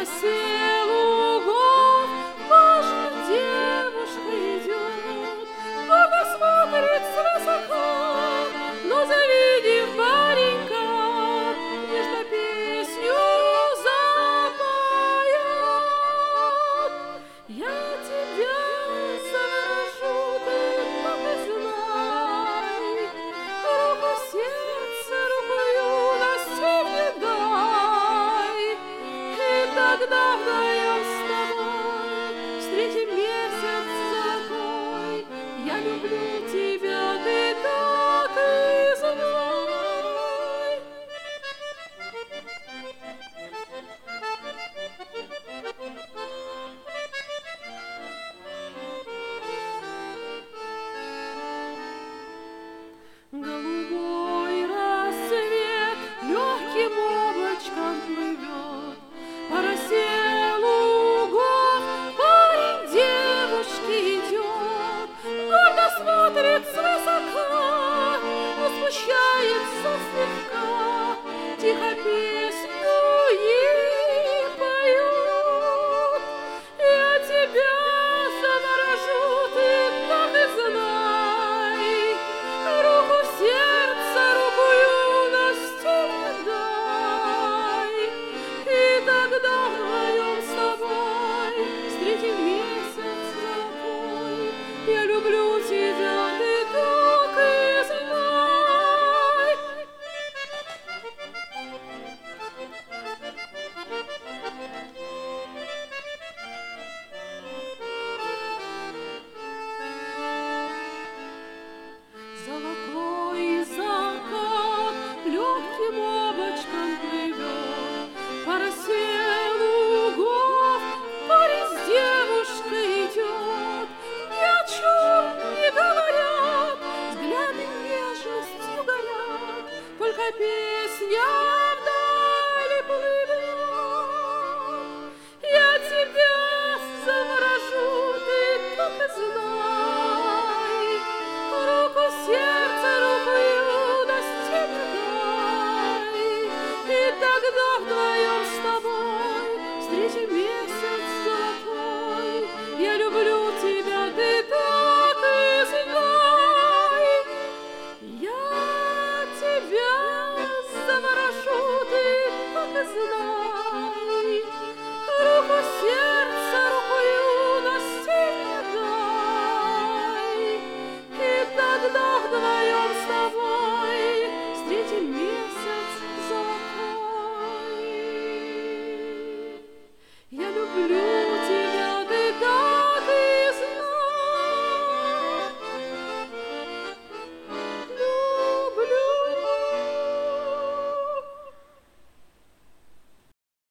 рассел лугов важно девушка идет, гордо смотрит свысока, но завидев паренька, нежно песню запоет. Я тебя заворожу, ты только знай, руку сердце, руку юности мне дай, и тогда вдвоем с тобой встретим месяц золотой. Я люблю тебя, ты так и знай. Голубой рассвет легким облачком плывет по росе лугов, парень девушки идет, гордо смотрит свысока, но смущается слегка, тихо песню ей поет. Я тебя заворожу, ты так и знай, руку сердца, руку юности мне дай, и тогда вдвоем с тобой встретим месяц золотой. Я люблю тебя, ты так и знай. Золотой закат легким облачком плывет по росе лугов, парень с девушкой идет, ни о чем не говорят, взгляды нежностью горят, только песня вдали плывет. Я тебя заворожу, ты только знай, руку сердца, руку юности мне дай, и тогда вдвоем с тобой встретим месяц золотой. Я люблю тебя, ты так и знай. Я тебя заворожу, ты так и знай.